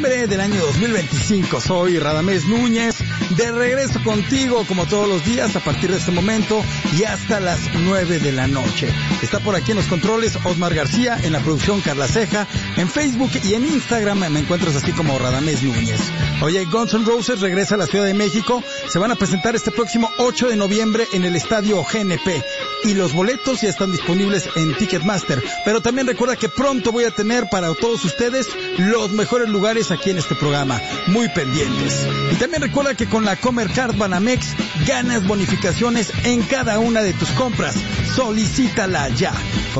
noviembre del año 2025. Soy Radamés Núñez, de regreso contigo como todos los días a partir de este momento y hasta las 9 de la noche. Está por aquí en los controles Osmar García, en la producción Carla Ceja, en Facebook y en Instagram me encuentras así como Radamés Núñez. Oye, Guns N' Roses regresa a la Ciudad de México. Se van a presentar este próximo 8 de noviembre en el estadio GNP. Y los boletos ya están disponibles en Ticketmaster. Pero también recuerda que pronto voy a tener para todos ustedes los mejores lugares aquí en este programa. Muy pendientes. Y también recuerda que con la Comer Card Banamex ganas bonificaciones en cada una de tus compras. Solicítala ya.